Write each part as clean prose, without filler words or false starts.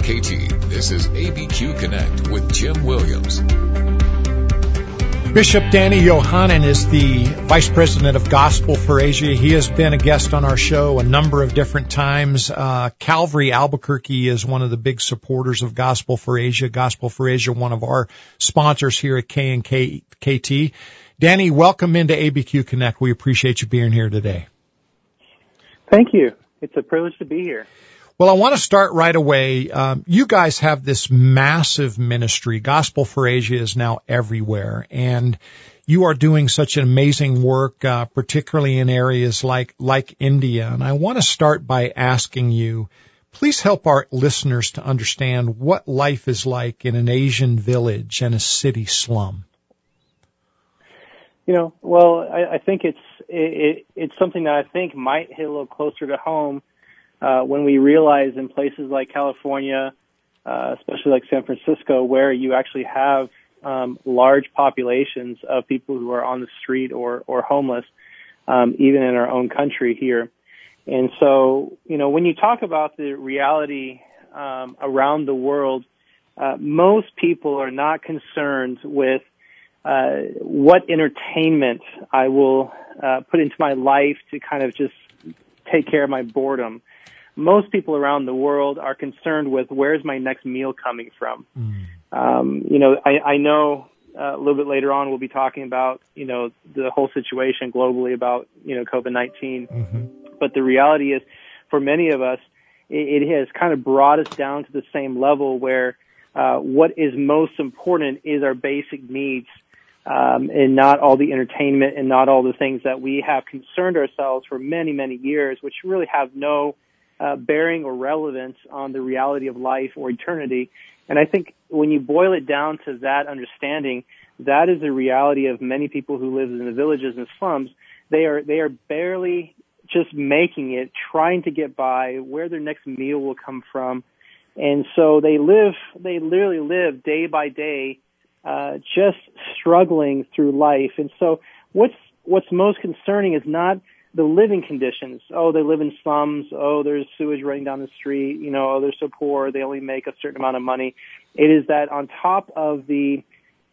KNKT, this is ABQ Connect with Jim Williams. Bishop Danny Yohanan is the Vice President of Gospel for Asia. He has been a guest on our show a number of different times. Calvary Albuquerque is one of the big supporters of Gospel for Asia. Gospel for Asia, one of our sponsors here at KNKT. Danny, welcome into ABQ Connect. We appreciate you being here today. Thank you. It's a privilege to be here. Well, I want to start right away. You guys have this massive ministry. Gospel for Asia is now everywhere, and you are doing such an amazing work, particularly in areas like India. And I want to start by asking you, please help our listeners to understand what life is like in an Asian village and a city slum. Well, I think it's something that I think might hit a little closer to home. When we realize in places like California, especially like San Francisco, where you actually have large populations of people who are on the street or homeless, even in our own country here. And so, when you talk about the reality around the world, most people are not concerned with what entertainment I will put into my life to kind of just take care of my boredom. Most people around the world are concerned with where's my next meal coming from. I know a little bit later on we'll be talking about, the whole situation globally about, COVID-19. Mm-hmm. But the reality is, for many of us, it has kind of brought us down to the same level where what is most important is our basic needs, and not all the entertainment and not all the things that we have concerned ourselves for many, many years, which really have no bearing or relevance on the reality of life or eternity. And I think when you boil it down to that understanding, that is the reality of many people who live in the villages and slums. They are barely just making it, trying to get by, where their next meal will come from. And so they literally live day by day, just struggling through life. And so what's most concerning is not the living conditions. Oh, they live in slums. Oh, there's sewage running down the street. Oh, they're so poor. They only make a certain amount of money. It is that on top of the,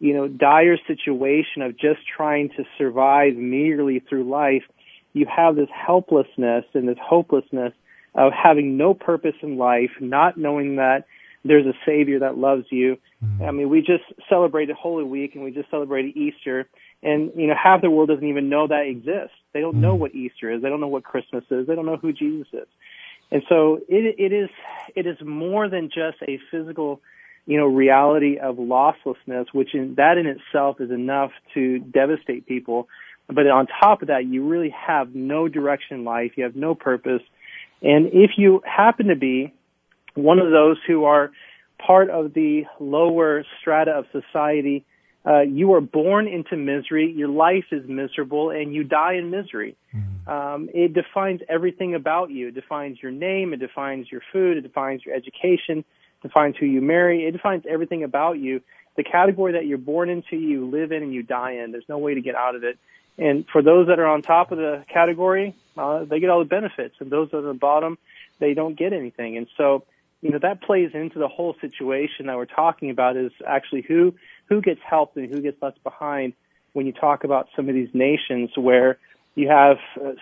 dire situation of just trying to survive meagerly through life, you have this helplessness and this hopelessness of having no purpose in life, not knowing that there's a Savior that loves you. Mm-hmm. I mean, we just celebrated Holy Week and we just celebrated Easter. And, half the world doesn't even know that exists. They don't know what Easter is. They don't know what Christmas is. They don't know who Jesus is. And so it is more than just a physical, reality of losslessness, which in itself is enough to devastate people. But on top of that, you really have no direction in life. You have no purpose. And if you happen to be one of those who are part of the lower strata of society, you are born into misery, your life is miserable, and you die in misery. Mm-hmm. It defines everything about you. It defines your name, it defines your food, it defines your education, it defines who you marry, it defines everything about you. The category that you're born into, you live in and you die in. There's no way to get out of it. And for those that are on top of the category, they get all the benefits, and those that are at the bottom, they don't get anything. And so, that plays into the whole situation that we're talking about, is actually who gets helped and who gets left behind when you talk about some of these nations where you have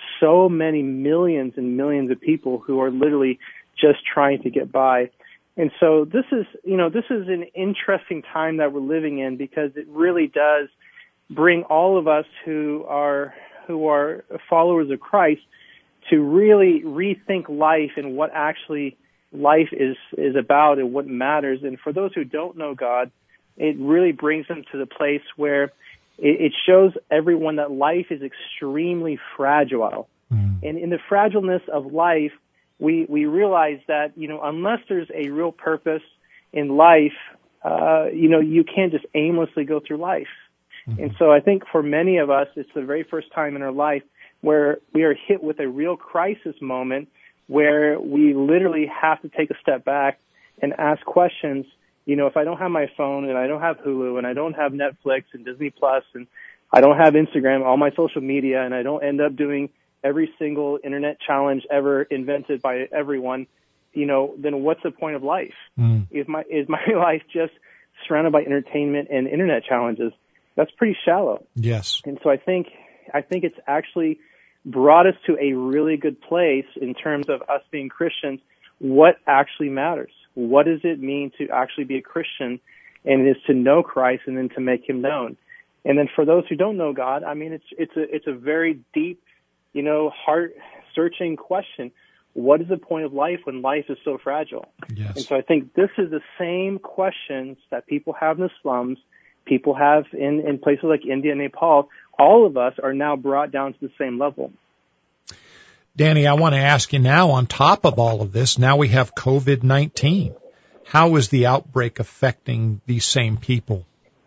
so many millions and millions of people who are literally just trying to get by. And so this is an interesting time that we're living in, because it really does bring all of us who are followers of Christ to really rethink life and what actually life is about and what matters. And for those who don't know God, it really brings them to the place where it shows everyone that life is extremely fragile. Mm. And in the fragileness of life, we realize that, unless there's a real purpose in life, you can't just aimlessly go through life. Mm-hmm. And so I think for many of us, it's the very first time in our life where we are hit with a real crisis moment where we literally have to take a step back and ask questions. If I don't have my phone and I don't have Hulu and I don't have Netflix and Disney Plus and I don't have Instagram, all my social media, and I don't end up doing every single internet challenge ever invented by everyone, then what's the point of life? Is my life just surrounded by entertainment and internet challenges? That's pretty shallow. Yes. And so I think it's actually brought us to a really good place in terms of us being Christians. What actually matters? What does it mean to actually be a Christian? And it is to know Christ and then to make him known. And then for those who don't know God, I mean, it's a very deep, heart-searching question. What is the point of life when life is so fragile? Yes. And so I think this is the same questions that people have in the slums, people have in places like India and Nepal. All of us are now brought down to the same level. Danny, I want to ask you now, on top of all of this, now we have COVID-19. How is the outbreak affecting these same people?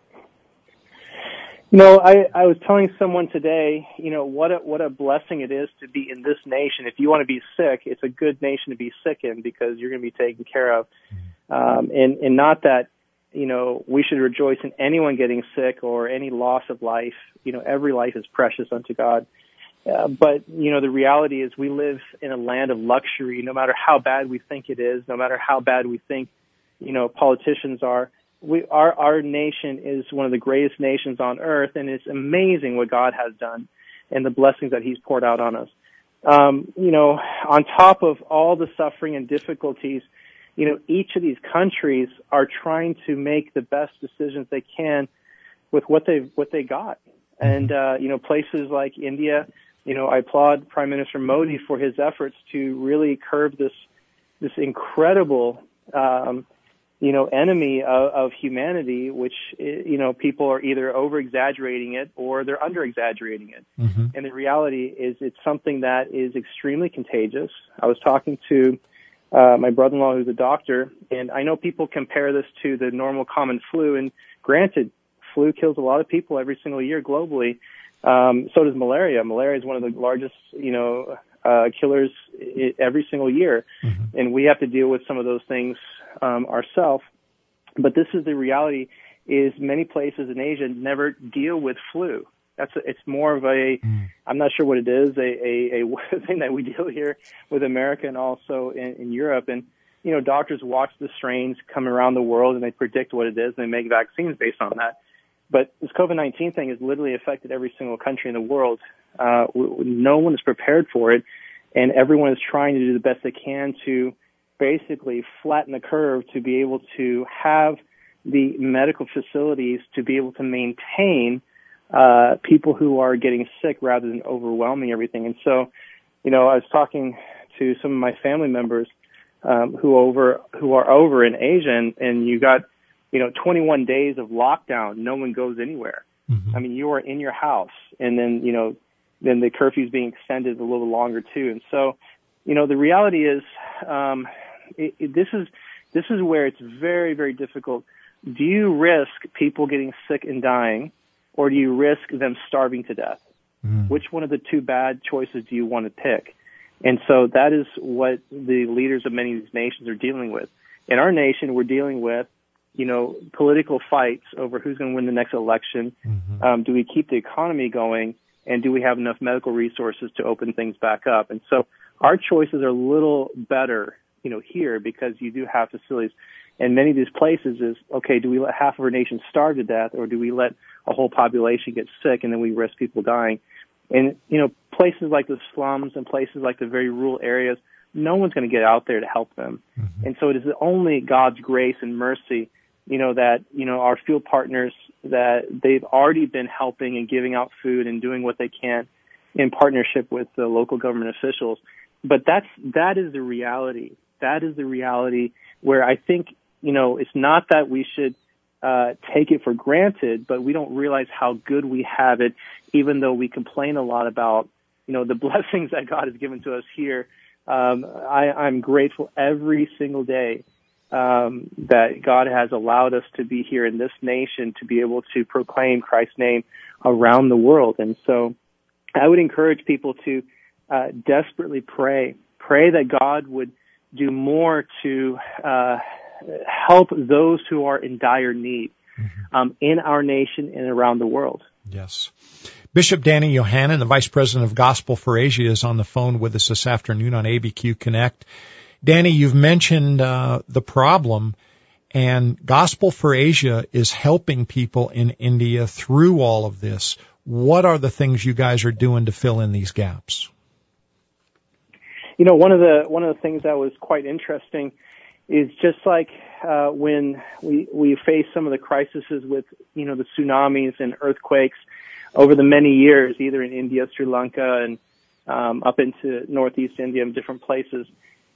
I was telling someone today, what a blessing it is to be in this nation. If you want to be sick, it's a good nation to be sick in because you're going to be taken care of. And not that, we should rejoice in anyone getting sick or any loss of life. Every life is precious unto God. But the reality is we live in a land of luxury. No matter how bad we think it is, no matter how bad we think, politicians are, our nation is one of the greatest nations on earth, and it's amazing what God has done and the blessings that he's poured out on us. On top of all the suffering and difficulties, each of these countries are trying to make the best decisions they can with what they got. And, places like India, I applaud Prime Minister Modi for his efforts to really curb this incredible, enemy of humanity, which, people are either over-exaggerating it or they're under-exaggerating it. Mm-hmm. And the reality is it's something that is extremely contagious. I was talking to my brother-in-law who's a doctor, and I know people compare this to the normal common flu, and granted, flu kills a lot of people every single year globally. So does malaria. Malaria is one of the largest, killers every single year. Mm-hmm. And we have to deal with some of those things ourselves. But this is the reality, is many places in Asia never deal with flu. It's more of I'm not sure what it is, a thing that we deal here with America and also in Europe. And, doctors watch the strains come around the world and they predict what it is and they make vaccines based on that. But this COVID-19 thing has literally affected every single country in the world. No one is prepared for it, and everyone is trying to do the best they can to basically flatten the curve to be able to have the medical facilities to be able to maintain people who are getting sick rather than overwhelming everything. And so, I was talking to some of my family members who are over in Asia, and you got 21 days of lockdown. No one goes anywhere. Mm-hmm. I mean, you are in your house, and then then the curfew is being extended a little longer too. And so, the reality is, this is where it's very, very difficult. Do you risk people getting sick and dying, or do you risk them starving to death? Mm. Which one of the two bad choices do you want to pick? And so that is what the leaders of many of these nations are dealing with. In our nation, we're dealing with, political fights over who's going to win the next election. Mm-hmm. Do we keep the economy going? And do we have enough medical resources to open things back up? And so our choices are a little better, here, because you do have facilities. And many of these places is, okay, do we let half of our nation starve to death, or do we let a whole population get sick and then we risk people dying? And, places like the slums and places like the very rural areas, no one's going to get out there to help them. Mm-hmm. And so it is only God's grace and mercy, that, our field partners, that they've already been helping and giving out food and doing what they can in partnership with the local government officials. But that is the reality. That is the reality where I think, it's not that we should take it for granted, but we don't realize how good we have it, even though we complain a lot about, the blessings that God has given to us here. I'm grateful every single day that God has allowed us to be here in this nation to be able to proclaim Christ's name around the world. And so I would encourage people to desperately pray that God would do more to help those who are in dire need in our nation and around the world. Yes. Bishop Danny Yohannan, the Vice President of Gospel for Asia, is on the phone with us this afternoon on ABQ Connect. Danny, you've mentioned the problem, and Gospel for Asia is helping people in India through all of this. What are the things you guys are doing to fill in these gaps? You know, one of the things that was quite interesting is just like when we face some of the crises with, you know, the tsunamis and earthquakes over the many years, either in India, Sri Lanka, and up into Northeast India and different places.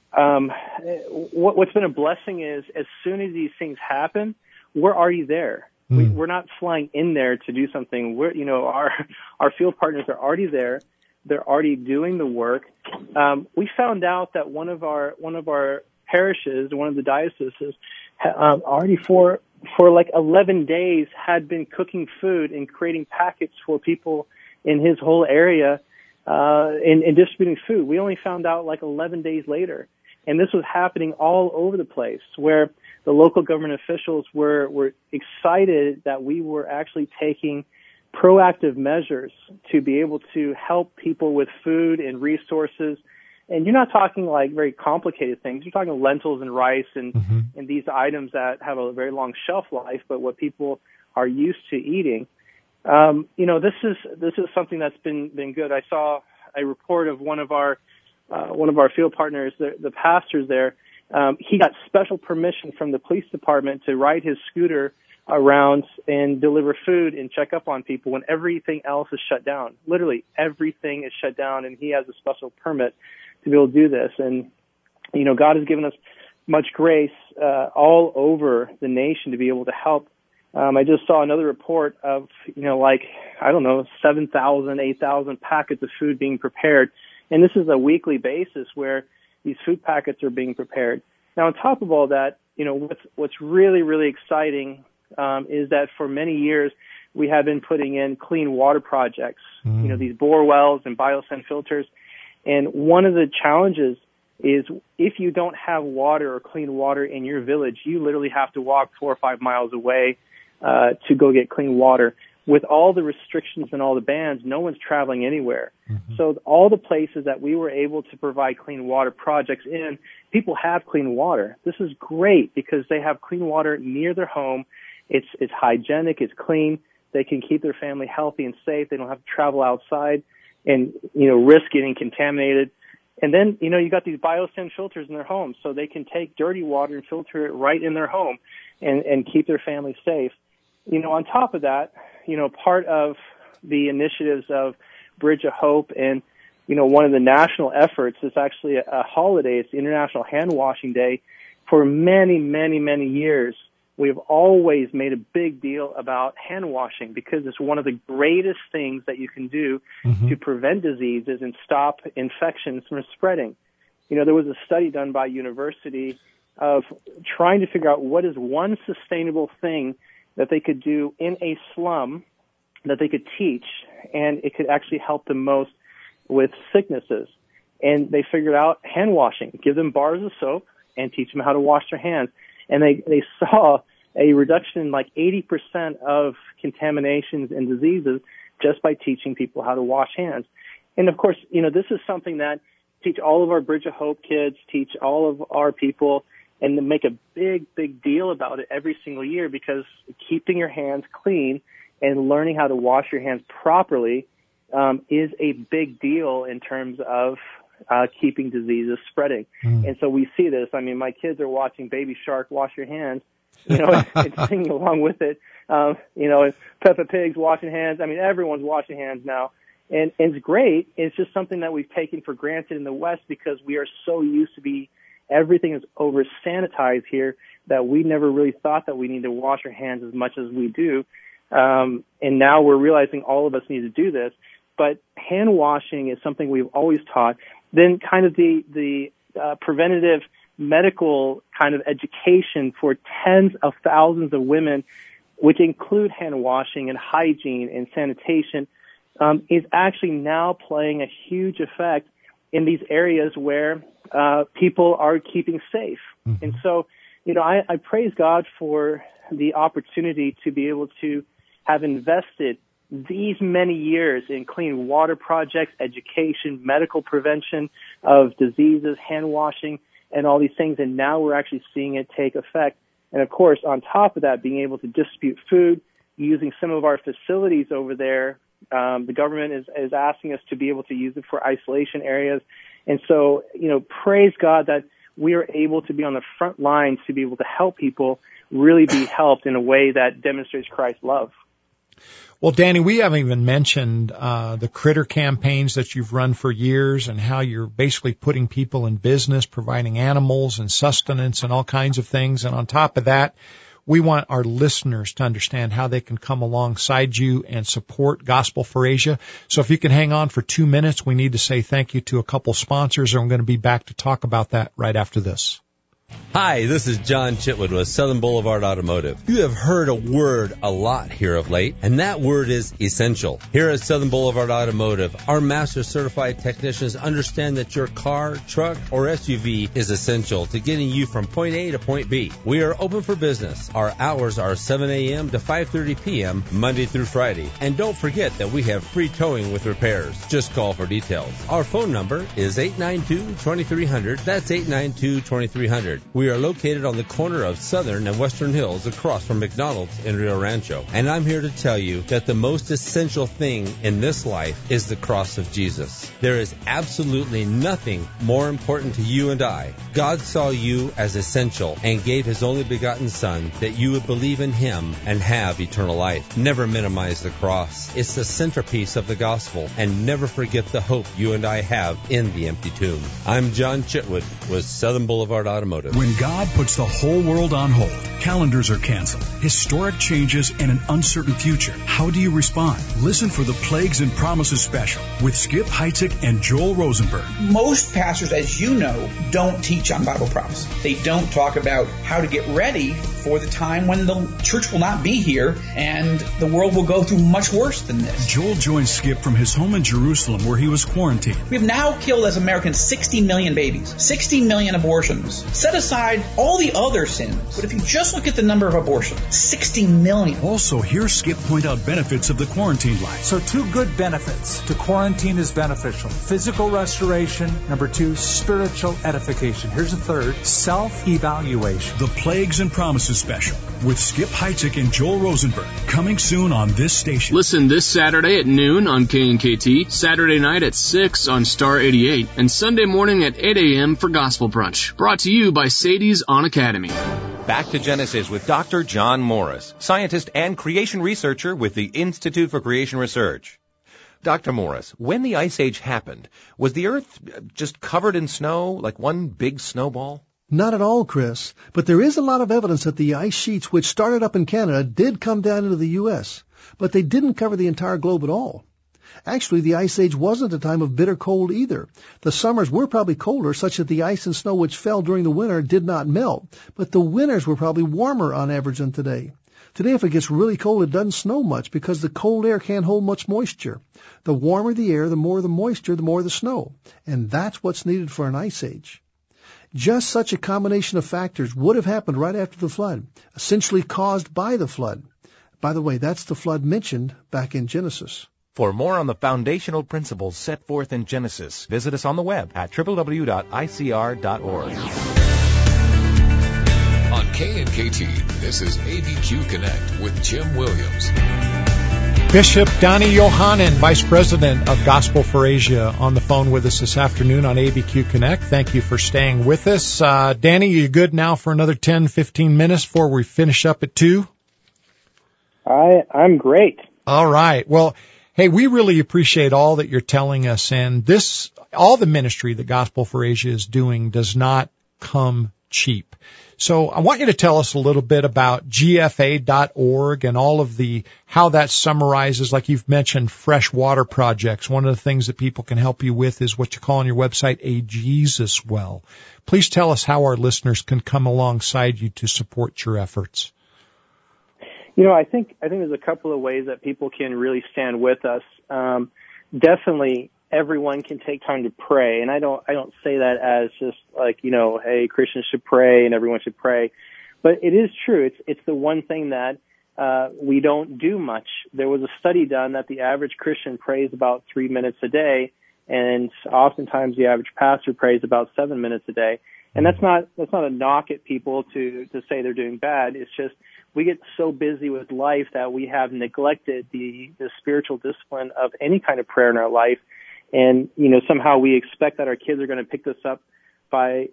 What's been a blessing is as soon as these things happen, we're already there. We're not flying in there to do something. We're, you know, our field partners are already there. They're already doing the work. We found out that one of our parishes, one of the dioceses, already for like 11 days had been cooking food and creating packets for people in his whole area, and distributing food. We only found out like 11 days later. And this was happening all over the place, where the local government officials were excited that we were actually taking proactive measures to be able to help people with food and resources. And you're not talking like very complicated things. You're talking lentils and rice and these items that have a very long shelf life, but what people are used to eating. You know, this is something that's been good. I saw a report of one of our field partners, the pastors there. He got special permission from the police department to ride his scooter around and deliver food and check up on people when everything else is shut down. Literally everything is shut down, and he has a special permit to be able to do this. And, you know, God has given us much grace all over the nation to be able to help. I just saw another report of, you know, like, I don't know, 7,000, 8,000 packets of food being prepared. And this is a weekly basis where these food packets are being prepared. Now, on top of all that, you know, what's really, really exciting is that for many years we have been putting in clean water projects, you know, these bore wells and biosand filters. And one of the challenges is if you don't have water or clean water in your village, you literally have to walk 4 or 5 miles away to go get clean water. With all the restrictions and all the bans, no one's traveling anywhere. So all the places that we were able to provide clean water projects in, people have clean water. This is great because they have clean water near their home. It's hygienic, it's clean. They can keep their family healthy and safe. They don't have to travel outside and, you know, risk getting contaminated. And then, you know, you got these biosand filters in their homes, so they can take dirty water and filter it right in their home and keep their family safe. You know, on top of that, you know, part of the initiatives of Bridge of Hope and, you know, one of the national efforts is actually a holiday. It's the International Hand Washing Day. For many, many, many years, we've always made a big deal about hand washing because it's one of the greatest things that you can do to prevent diseases and stop infections from spreading. You know, there was a study done by a university of trying to figure out what is one sustainable thing that they could do in a slum that they could teach, and it could actually help them most with sicknesses. And they figured out hand washing, give them bars of soap and teach them how to wash their hands. And they saw a reduction in like 80% of contaminations and diseases just by teaching people how to wash hands. And of course, you know, this is something that teach all of our Bridge of Hope kids, teach all of our people, and to make a big, big deal about it every single year, because keeping your hands clean and learning how to wash your hands properly is a big deal in terms of keeping diseases spreading. And so we see this. I mean, my kids are watching Baby Shark, Wash Your Hands, you know, and singing along with it. You know, Peppa Pig's washing hands. I mean, everyone's washing hands now. And it's great. It's just something that we've taken for granted in the West because we are so used to everything is over sanitized here that we never really thought that we need to wash our hands as much as we do. And now we're realizing all of us need to do this. But hand washing is something we've always taught. Then kind of the preventative medical kind of education for tens of thousands of women, which include hand washing and hygiene and sanitation, is actually now playing a huge effect in these areas where people are keeping safe. And so, you know, I praise God for the opportunity to be able to have invested these many years in clean water projects, education, medical prevention of diseases, hand washing. and all these things. And now we're actually seeing it take effect. And of course, on top of that, being able to distribute food using some of our facilities over there. The government is asking us to be able to use it for isolation areas. And so, praise God that we are able to be on the front lines to be able to help people really be helped in a way that demonstrates Christ's love. Well, Danny, we haven't even mentioned the critter campaigns that you've run for years and how you're basically putting people in business, providing animals and sustenance and all kinds of things. And on top of that, we want our listeners to understand how they can come alongside you and support Gospel for Asia. So if you can hang on for 2 minutes, we need to say thank you to a couple sponsors, and we're going to be back to talk about that right after this. Hi, this is John Chitwood with Southern Boulevard Automotive. You have heard a word a lot here of late, and that word is essential. Here at Southern Boulevard Automotive, our master certified technicians understand that your car, truck, or SUV is essential to getting you from point A to point B. We are open for business. Our hours are 7 a.m. to 5:30 p.m. Monday through Friday. And don't forget that we have free towing with repairs. Just call for details. Our phone number is 892-2300. That's 892-2300. We are located on the corner of Southern and Western Hills across from McDonald's in Rio Rancho. And I'm here to tell you that the most essential thing in this life is the cross of Jesus. There is absolutely nothing more important to you and I. God saw you as essential and gave His only begotten Son that you would believe in Him and have eternal life. Never minimize the cross. It's the centerpiece of the gospel, and never forget the hope you and I have in the empty tomb. I'm John Chitwood with Southern Boulevard Automotive. When God puts the whole world on hold, calendars are canceled, historic changes, and an uncertain future, how do you respond? Listen for the Plagues and Promises special with Skip Heitzig and Joel Rosenberg. Most pastors, as you know, don't teach on Bible prophecy. They don't talk about how to get ready for the time when the church will not be here and the world will go through much worse than this. Joel joins Skip from his home in Jerusalem where he was quarantined. We have now killed as Americans 60 million babies, 60 million abortions. Set aside all the other sins, but if you just look at the number of abortions, 60 million. Also, hear Skip point out benefits of the quarantine life. So 2 good benefits to quarantine is beneficial. Physical restoration. Number 2, spiritual edification. Here's a third, self-evaluation. The Plagues and Promises special with Skip Heitzig and Joel Rosenberg, coming soon on this station. Listen this Saturday at noon on KNKT, Saturday night at 6 on Star 88, and Sunday morning at 8 a.m. for Gospel Brunch. Brought to you by Sadie's On Academy. Back to Genesis with Dr. John Morris, scientist and creation researcher with the Institute for Creation Research. Dr. Morris, when the Ice Age happened, was the Earth just covered in snow, like one big snowball? Not at all, Chris. But there is a lot of evidence that the ice sheets, which started up in Canada, did come down into the U.S., but they didn't cover the entire globe at all. Actually, the Ice Age wasn't a time of bitter cold either. The summers were probably colder, such that the ice and snow which fell during the winter did not melt, but the winters were probably warmer on average than today. Today, if it gets really cold, it doesn't snow much because the cold air can't hold much moisture. The warmer the air, the more the moisture, the more the snow. And that's what's needed for an ice age. Just such a combination of factors would have happened right after the flood, essentially caused by the flood. By the way, that's the flood mentioned back in Genesis. For more on the foundational principles set forth in Genesis, visit us on the web at www.icr.org. On KNKT, this is ABQ Connect with Jim Williams. Bishop Donnie Yohanan, Vice President of Gospel for Asia, on the phone with us this afternoon on ABQ Connect. Thank you for staying with us. Danny, you good now for another 10, 15 minutes before we finish up at 2? I'm great. All right. Well, hey, we really appreciate all that you're telling us, and all the ministry that Gospel for Asia is doing does not come cheap. So I want you to tell us a little bit about GFA.org and all of how that summarizes, like you've mentioned, fresh water projects. One of the things that people can help you with is what you call on your website a Jesus well. Please tell us how our listeners can come alongside you to support your efforts. I think there's a couple of ways that people can really stand with us. Definitely, everyone can take time to pray, and I don't say that as just like, hey, Christians should pray and everyone should pray, but it is true. It's the one thing that we don't do much. There was a study done that the average Christian prays about 3 minutes a day, and oftentimes the average pastor prays about 7 minutes a day. And that's not a knock at people to say they're doing bad. It's just we get so busy with life that we have neglected the spiritual discipline of any kind of prayer in our life. And, somehow we expect that our kids are going to pick this up by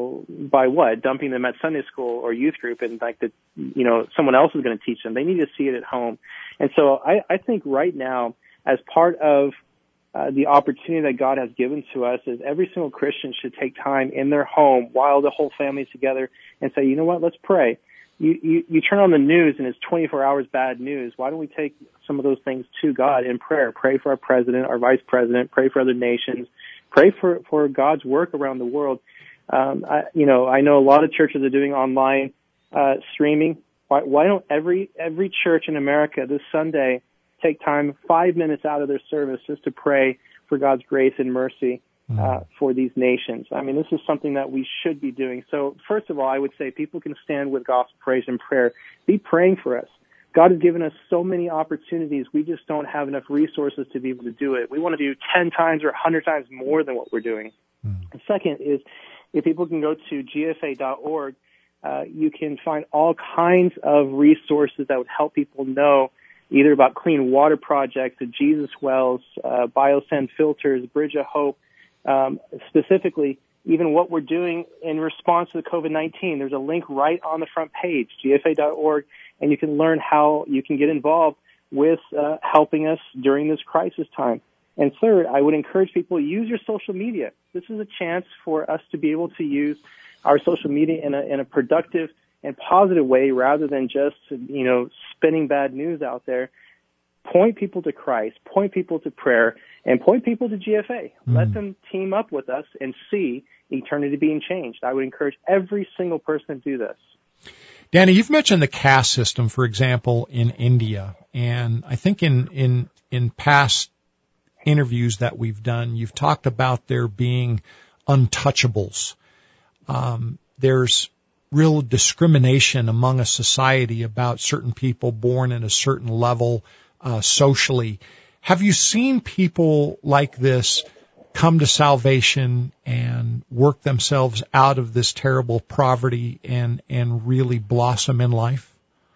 what? Dumping them at Sunday school or youth group, and someone else is going to teach them. They need to see it at home. And so I think right now, as part of the opportunity that God has given to us, is every single Christian should take time in their home while the whole family's together and say, you know what, let's pray. You turn on the news and it's 24 hours bad news. Why don't we take some of those things to God in prayer? Pray for our president, our vice president, pray for other nations, pray for God's work around the world. I know a lot of churches are doing online streaming. Why don't every church in America this Sunday take time, 5 minutes out of their service, just to pray for God's grace and mercy for these nations? I mean, this is something that we should be doing. So first of all, I would say people can stand with gospel praise and prayer. Be praying for us. God has given us so many opportunities. We just don't have enough resources to be able to do it. We want to do 10 times or 100 times more than what we're doing. And second is, if people can go to gfa.org, you can find all kinds of resources that would help people know either about clean water projects, the Jesus Wells, Biosend filters, Bridge of Hope, specifically even what we're doing in response to the COVID-19. There's a link right on the front page, gfa.org, and you can learn how you can get involved with helping us during this crisis time. And third, I would encourage people to use your social media. This is a chance for us to be able to use our social media in a productive and positive way rather than just, spinning bad news out there. Point people to Christ, point people to prayer, and point people to GFA. Let them team up with us and see eternity being changed. I would encourage every single person to do this. Danny, you've mentioned the caste system, for example, in India. And I think in past interviews that we've done, you've talked about there being untouchables. There's real discrimination among a society about certain people born in a certain level socially. Have you seen people like this come to salvation and work themselves out of this terrible poverty and really blossom in life?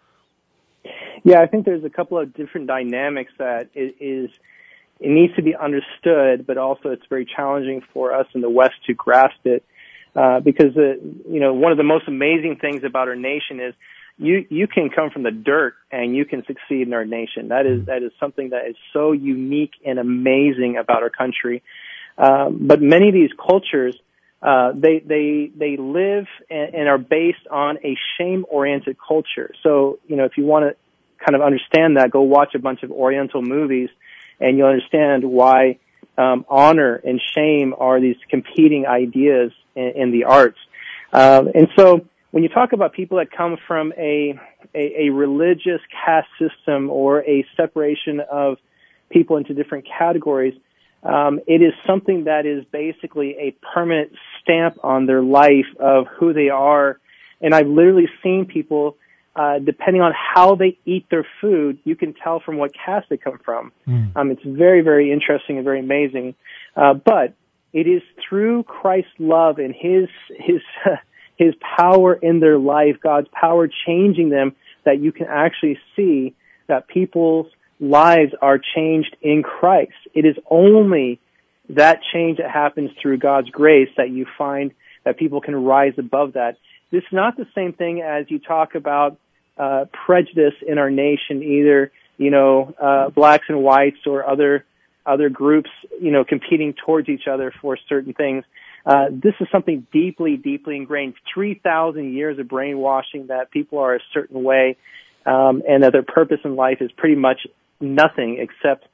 Yeah, I think there's a couple of different dynamics that it needs to be understood, but also it's very challenging for us in the West to grasp it. Because one of the most amazing things about our nation is you can come from the dirt and you can succeed in our nation. That is something that is so unique and amazing about our country. But many of these cultures, they live and are based on a shame-oriented culture. So, if you want to kind of understand that, go watch a bunch of Oriental movies and you'll understand why honor and shame are these competing ideas in the arts. And so when you talk about people that come from a religious caste system or a separation of people into different categories, it is something that is basically a permanent stamp on their life of who they are. And I've literally seen people, depending on how they eat their food, you can tell from what caste they come from. It's very, very interesting and very amazing. But it is through Christ's love and His power in their life, God's power changing them, that you can actually see that people's lives are changed in Christ. It is only that change that happens through God's grace that you find that people can rise above that. This is not the same thing as you talk about prejudice in our nation, either, blacks and whites or other groups, competing towards each other for certain things. This is something deeply, deeply ingrained. 3,000 years of brainwashing that people are a certain way, and that their purpose in life is pretty much nothing except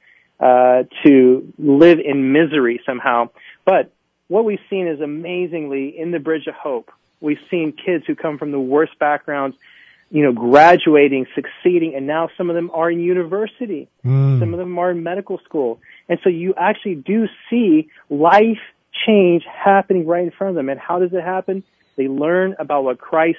to live in misery somehow. But what we've seen is amazingly in the Bridge of Hope, we've seen kids who come from the worst backgrounds, graduating, succeeding, and now some of them are in university. Some of them are in medical school. And so you actually do see life change happening right in front of them. And how does it happen? They learn about what Christ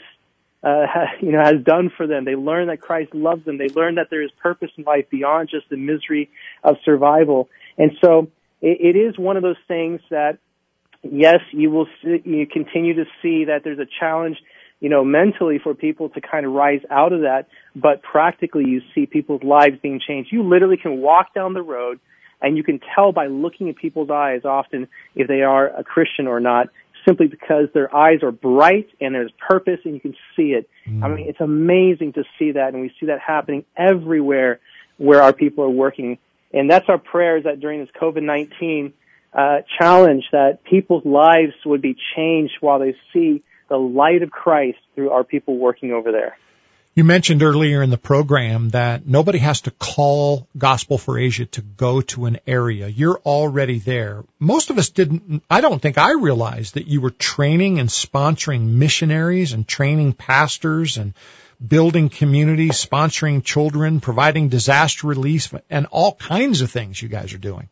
has done for them. They learn that Christ loves them. They learn that there is purpose in life beyond just the misery of survival. And so it is one of those things that yes, you continue to see that there's a challenge, mentally for people to kind of rise out of that, but practically you see people's lives being changed. You literally can walk down the road and you can tell by looking at people's eyes often if they are a Christian or not, simply because their eyes are bright and there's purpose and you can see it. I mean, it's amazing to see that, and we see that happening everywhere where our people are working. And that's our prayer, is that during this COVID-19 challenge, that people's lives would be changed while they see the light of Christ through our people working over there. You mentioned earlier in the program that nobody has to call Gospel for Asia to go to an area. You're already there. Most of us I don't think I realized that you were training and sponsoring missionaries and training pastors and building communities, sponsoring children, providing disaster relief, and all kinds of things you guys are doing.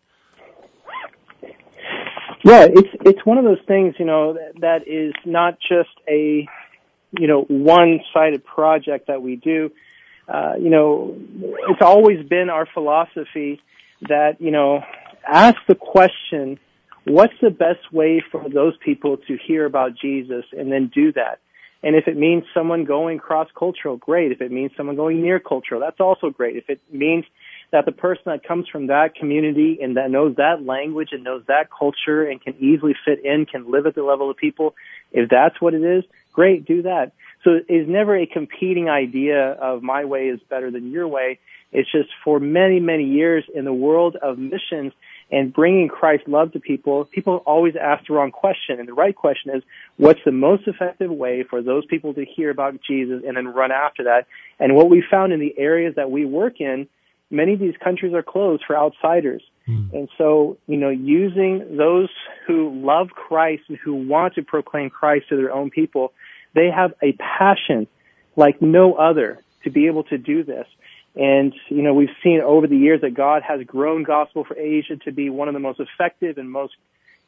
Yeah, it's one of those things, that is not just a one-sided project that we do. It's always been our philosophy that, ask the question, what's the best way for those people to hear about Jesus, and then do that. And if it means someone going cross-cultural, great. If it means someone going near-cultural, that's also great. If it means that the person that comes from that community and that knows that language and knows that culture and can easily fit in, can live at the level of people, if that's what it is, great, do that. So it's never a competing idea of my way is better than your way. It's just for many, many years in the world of missions and bringing Christ's love to people, people always ask the wrong question. And the right question is, what's the most effective way for those people to hear about Jesus and then run after that? And what we found in the areas that we work in, many of these countries are closed for outsiders. And so, using those who love Christ and who want to proclaim Christ to their own people, they have a passion like no other to be able to do this. And, we've seen over the years that God has grown Gospel for Asia to be one of the most effective and most,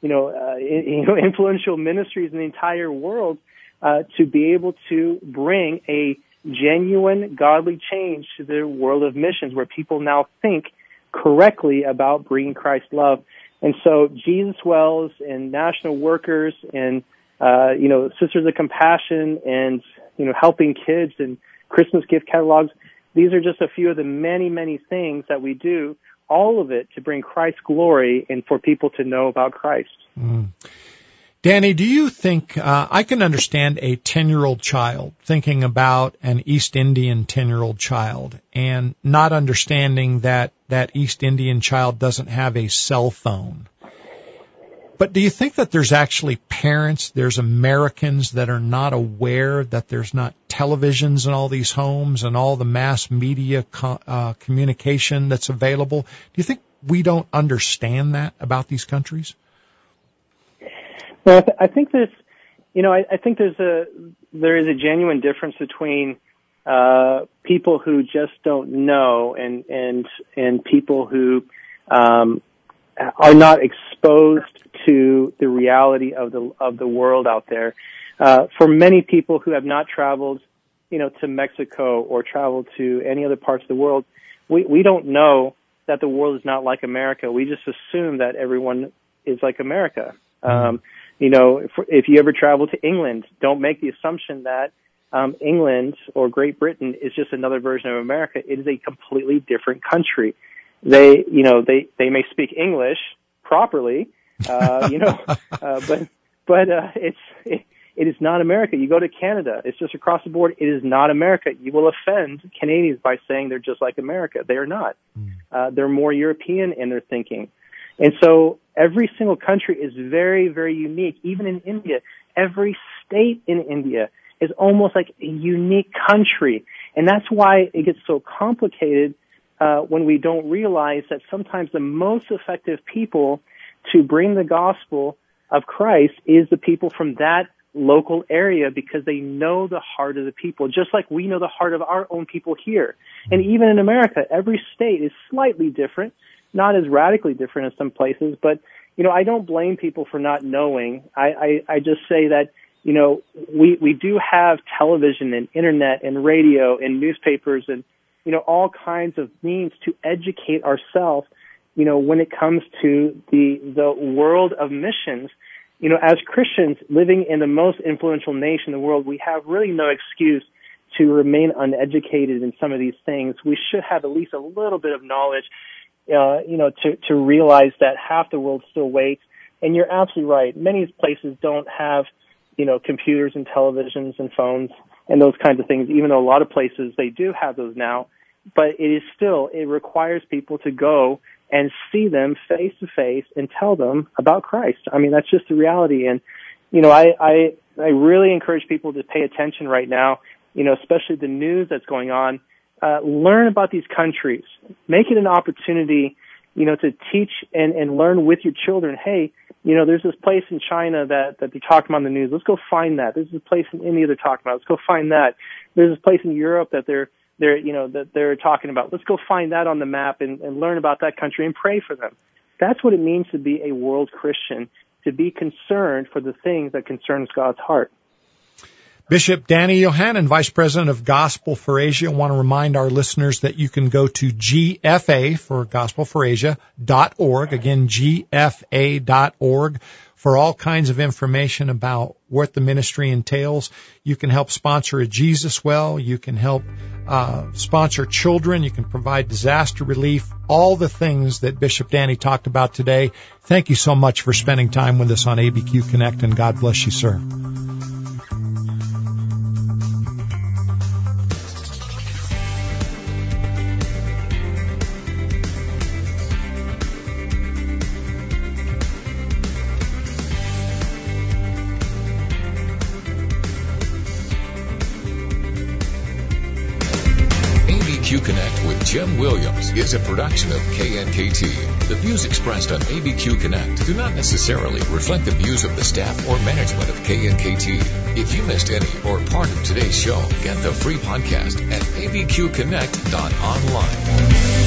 influential ministries in the entire world, to be able to bring a genuine godly change to the world of missions, where people now think correctly about bringing Christ's love. And so Jesus Wells and National Workers and, Sisters of Compassion and, helping kids and Christmas gift catalogs, these are just a few of the many, many things that we do, all of it to bring Christ's glory and for people to know about Christ. Danny, do you think, I can understand a 10-year-old child thinking about an East Indian 10-year-old child and not understanding that that East Indian child doesn't have a cell phone. But do you think that there's actually parents, there's Americans that are not aware that there's not televisions in all these homes and all the mass media communication that's available? Do you think we don't understand that about these countries? Well, I think there's, I think there is a genuine difference between people who just don't know and people who are not exposed to the reality of the world out there. For many people who have not traveled, to Mexico or traveled to any other parts of the world, we don't know that the world is not like America. We just assume that everyone is like America. If you ever travel to England, don't make the assumption that England or Great Britain is just another version of America. It is a completely different country. They may speak English properly, but it is not America. You go to Canada, it's just across the board. It is not America. You will offend Canadians by saying they're just like America. They are not. They're more European in their thinking. And so every single country is very, very unique. Even in India, every state in India is almost like a unique country. And that's why it gets so complicated when we don't realize that sometimes the most effective people to bring the gospel of Christ is the people from that local area, because they know the heart of the people, just like we know the heart of our own people here. And even in America, every state is slightly different, not as radically different as some places, but, I don't blame people for not knowing. I just say that, we do have television and internet and radio and newspapers and, all kinds of means to educate ourselves, when it comes to the world of missions. as Christians living in the most influential nation in the world, we have really no excuse to remain uneducated in some of these things. We should have at least a little bit of knowledge, to realize that half the world still waits. And you're absolutely right. Many places don't have, computers and televisions and phones and those kinds of things, even though a lot of places they do have those now. But it requires people to go and see them face to face and tell them about Christ. I mean, that's just the reality. And, I really encourage people to pay attention right now, especially the news that's going on. Learn about these countries. Make it an opportunity, to teach and learn with your children. Hey, there's this place in China that they're talking about in the news. Let's go find that. There's this place in India they're talking about. Let's go find that. There's this place in Europe that they're talking about. Let's go find that on the map and learn about that country and pray for them. That's what it means to be a world Christian, to be concerned for the things that concerns God's heart. Bishop Danny Yohannan, Vice President of Gospel for Asia, I want to remind our listeners that you can go to GFA for Gospel for Asia.org. Again, GFA.org for all kinds of information about what the ministry entails. You can help sponsor a Jesus Well. You can help sponsor children. You can provide disaster relief, all the things that Bishop Danny talked about today. Thank you so much for spending time with us on ABQ Connect, and God bless you, sir. ABQ Connect with Jim Williams is a production of KNKT. The views expressed on ABQ Connect do not necessarily reflect the views of the staff or management of KNKT. If you missed any or part of today's show, get the free podcast at abqconnect.online.